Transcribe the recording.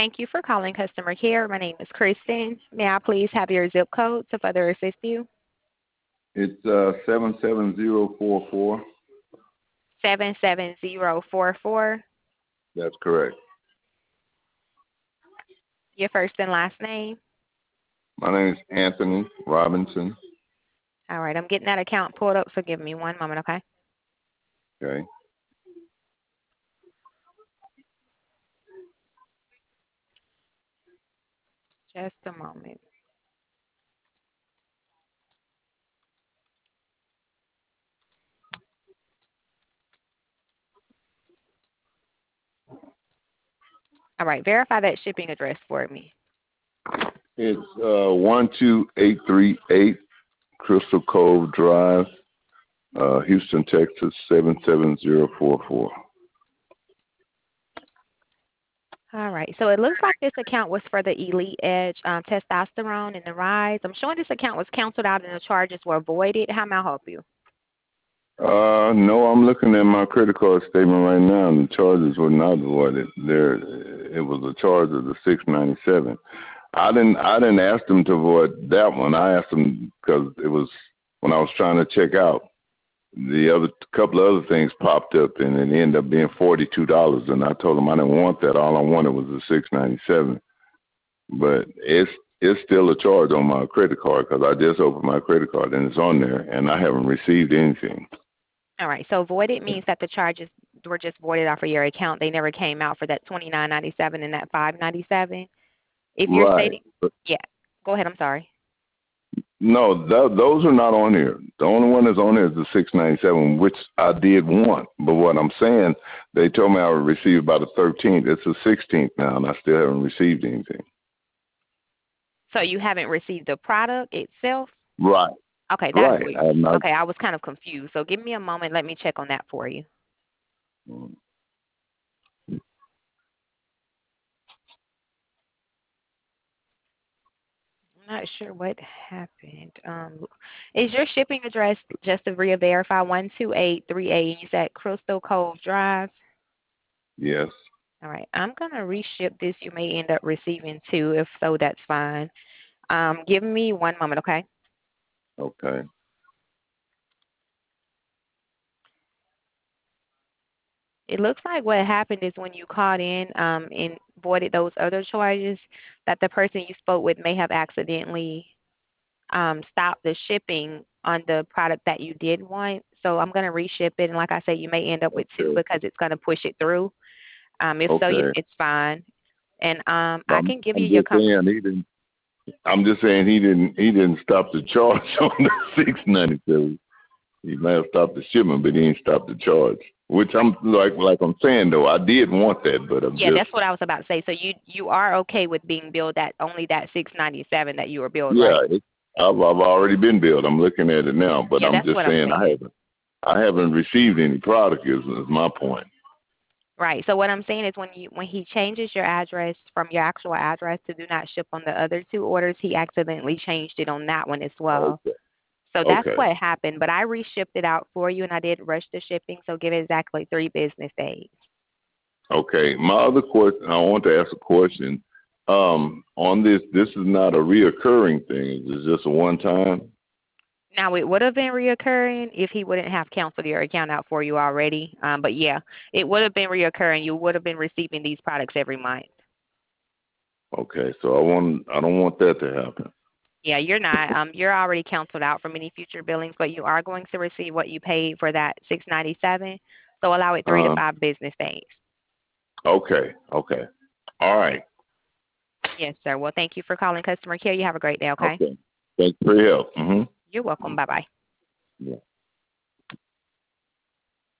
Thank you for calling customer care. My name is Kristen. May I please have your zip code to further assist you? It's 77044. 77044. That's correct. Your first and last name? My name is Anthony Robinson. All right, I'm getting that account pulled up, so give me one moment, okay? Okay. Just a moment. All right, verify that shipping address for me. It's 12838 Crystal Cove Drive, Houston, Texas 77044. All right, so it looks like this account was for the Elite Edge testosterone and the rise. I'm showing this account was canceled out and the charges were voided. How may I help you? No, I'm looking at my credit card statement right now, and the charges were not voided. It was a charge of the $697. I didn't ask them to void that one. I asked them because it was when I was trying to check out. The other couple of other things popped up, and it ended up being $42. And I told them I didn't want that. All I wanted was the $697. But it's still a charge on my credit card because I just opened my credit card and it's on there, and I haven't received anything. All right, so voided means that the charges were just voided off of your account. They never came out for that $29.97 and that $5.97. If you're Right. stating, yeah, go ahead. I'm sorry. No, those are not on here. The only one that's on here is the $697, which I did want. But what I'm saying, they told me I would receive by the 13th. It's the 16th now, and I still haven't received anything. So you haven't received the product itself? Right. Okay, that's Right. weird. Okay, I was kind of confused. So give me a moment. Let me check on that for you. I'm not sure what happened. Is your shipping address, just to re-verify, 12838, and you said Crystal Cove Drive? Yes. All right, I'm going to reship this. You may end up receiving two. If so, that's fine. Give me one moment, okay? Okay. It looks like what happened is when you called in and voided those other charges, that the person you spoke with may have accidentally stopped the shipping on the product that you did want. So I'm going to reship it, and like I said, you may end up with two because it's going to push it through. If so, it's fine. And I can give you your company. I'm just saying he didn't stop the charge on the $697. He may have stopped the shipment, but he didn't stop the charge. Which I'm like I'm saying though, I did want that, but that's what I was about to say. So you are okay with being billed that only that $697 that you were billed, right? Yeah, I've already been billed. I'm looking at it now, but I'm just saying I haven't received any product. Is my point. Right. So what I'm saying is when he changes your address from your actual address to do not ship on the other two orders, he accidentally changed it on that one as well. Okay. So that's what happened. But I reshipped it out for you, and I did rush the shipping, so give it exactly 3 business days. Okay. My other question, I want to ask a question. On this is not a reoccurring thing. It's just a one-time? Now, it would have been reoccurring if he wouldn't have canceled your account out for you already. But, yeah, it would have been reoccurring. You would have been receiving these products every month. Okay. So I don't want that to happen. Yeah, you're not. You're already canceled out from any future billings, but you are going to receive what you paid for that $697. So allow it 3 to 5 business days. Okay. Okay. All right. Yes, sir. Well, thank you for calling customer care. You have a great day, okay? Okay. Thanks for your help. Mm-hmm. You're welcome. Bye-bye. Yeah.